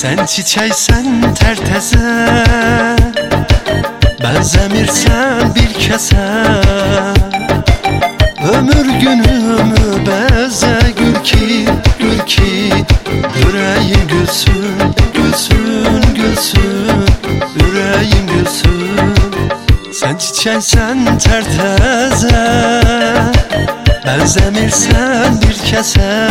Sen çiçeksen terteze, benzemirsen bir kese. Ömür günümü beze gül ki, gül ki. Yüreğim gülsün, gülsün, gülsün. Yüreğim gülsün. Sen çiçeksen terteze, benzemirsen bir kese.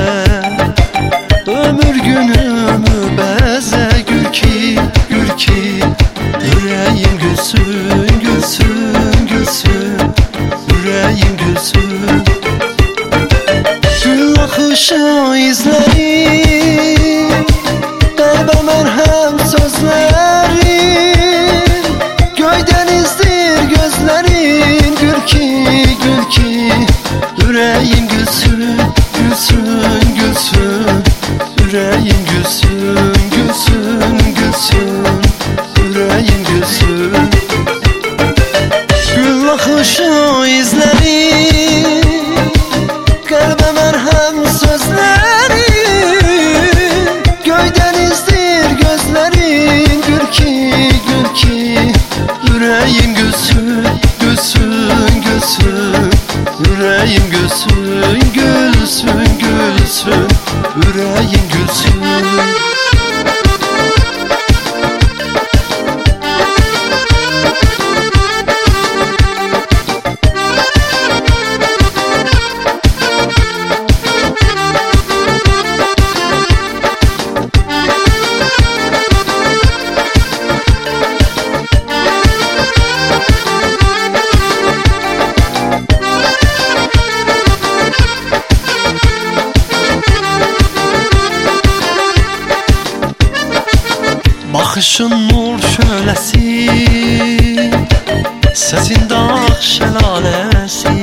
Ömür günümü beze gül ki, gül ki. Yüreğim gülsün, gülsün, gülsün. Yüreğim gülsün. Gül akışı izleri, kalbe merhem sözleri. Göy denizdir gözlerin, gül ki, gül ki. Yüreğim gülsün, gülsün, gülsün. Yüreğim gülsün, gülsün, gülsün. Yüreğim gülsün. Gül akışı izleri, kalbe merhem sözleri. Göy denizdir gözlerin, gül ki, gül ki. Yüreğim gülsün, gülsün, gülsün. Yüreğim gülsün, gülsün, gülsün. Yüreğim gülsün. Bakışın nur şölesi, sesinde ak şelalesi.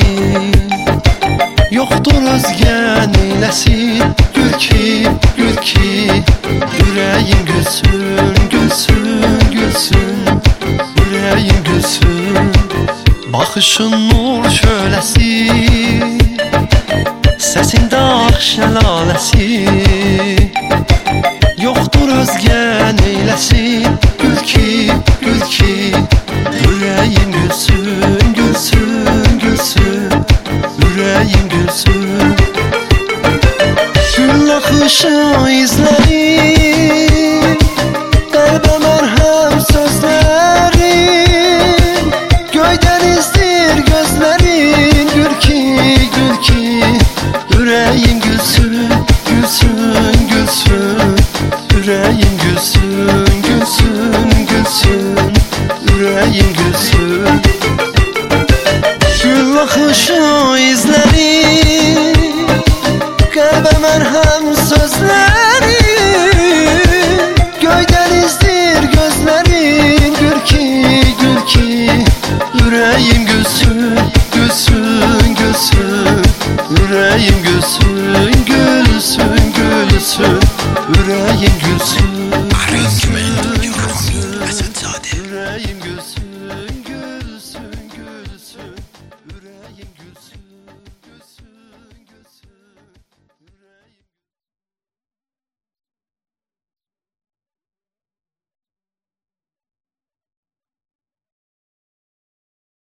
Yoktur özgen eylesin, gül ki, gül ki. Yüreğim gülsün, gülsün, gülsün. Yüreğim gülsün. Bakışın nur şölesi, sesinde ak şelalesi. Yoktur özgen eylesin, gül ki, gül ki. Yüreğim gülsün, gülsün, gülsün. Yüreğim gülsün. Gül akışı izleri, kalbe merhem sözleri. Göy denizdir gözlerin, gül ki, gül ki. Yüreğim gülsün, gülsün, gülsün. Yüreğim gülsün, gülsün, gülsün. Yüreğim gülsün. Gül akışı izleri, kalbe merhem sözleri. Göy denizdir gözlerin, gül ki, gül ki. Yüreğim gülsün, gülsün, gülsün. Yüreğim gülsün, gülsün, gülsün. Yüreğim gülsün.